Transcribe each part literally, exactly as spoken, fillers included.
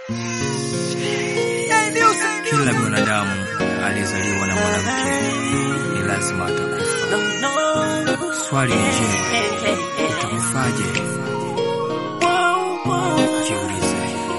Kila mwanadamu alizaliwa na mwanamke ni lazima atakufa. Swali ni je, utakufaje? Jiulize.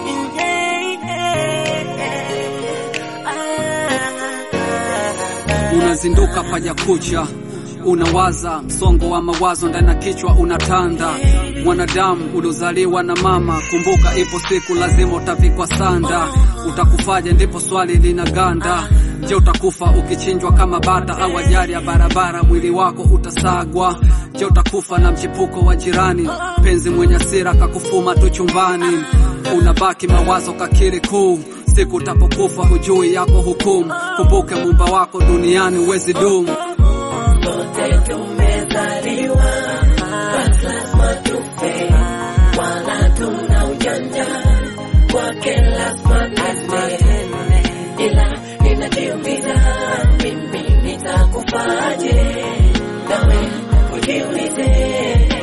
Unazinduka paja kucha, unawaza, msongo wa mawazo ndani ya kichwa unatanda. Mwanadamu uliozaliwa na mama, kumbuka ipo siku lazima utavikwa sanda. Utakufaje ndipo swali linaganda. Je, utakufa ukichinjwa kama bata au ajali ya barabara mwili wako utasagwa? Je, utakufa na mchipuko wa jirani, penzi mwenye hasira kakufuma tu chumbani? Unabaki mawazo kakili kuu, siku utapokufa hujui yako hukumu. Kumbuke Muumba wako duniani uwezi dumu. Sote tumezaliwa basi lazima tufe, wala tuna ujanja kwake lazima tufe. Ila ninajiuliza mimi nitakufaje, nawe ujiulize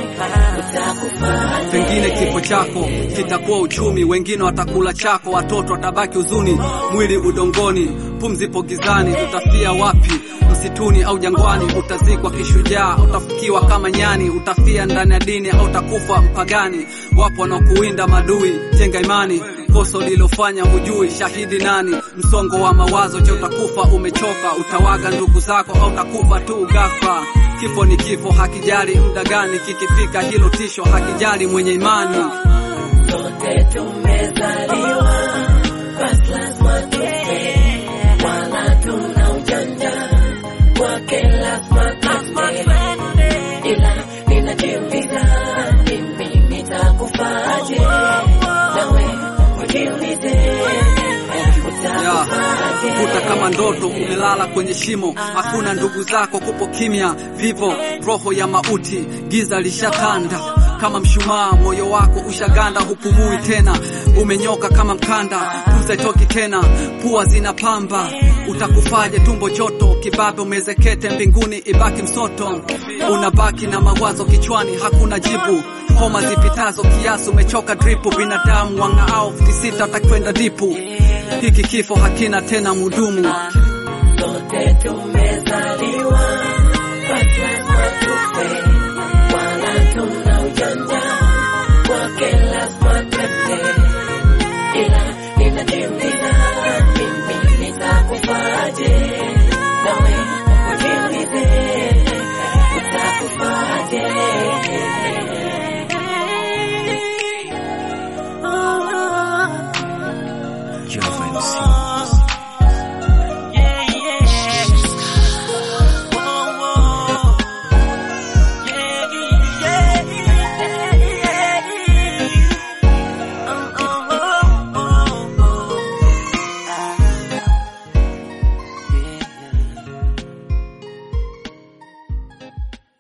utakufaje. Pengine kifo chako kitakuwa uchumi, wengine watakula chako, watoto watabaki huzuni, mwili udongoni, pumzi ipo gizani. Utafia wapi? Msituni au jangwani? Utazikwa kishujaa, utafukiwa kama nyani? Utafia ndani ya dini au utakufa mpagani? Wapo wanaokuwinda madui, jenga imani, kosa lilofanya hujui shahidi nani? Msongo wa mawazo, je utakufa umechoka? Utawaga ndugu zako au utakufa tu ghafla? Kifo ni kifo, hakijali muda gani, kikifika hilo tisho hakijali mwenye imani. Sote tumezaliwa basi lazima tufe, wala tuna ujanja kwake lazima tufe. Ila ninajiuliza mimi nitakufaje, nawe ujiulize utakufaje. Kuta kama ndoto umelala kwenye shimo, hakuna ndugu zako, kupo kimya vivo, roho ya mauti, giza lishatanda kama mshumaa, moyo wako ushaganda, hupumui tena, umenyoka kama mkanda, pumzi haitoki tena, pua zinapamba. Utakufaje? Tumbo joto, kibabe umezekete, mbinguni ibaki msoto. Unabaki na mawazo kichwani, hakuna jibu, homa zipitazo kiasi, umechoka dripu. Binadamu wangaao futi sita utakwenda dipu, hiki kifo hakina tena mudumu. Sote tumezaliwa basi lazima tufe,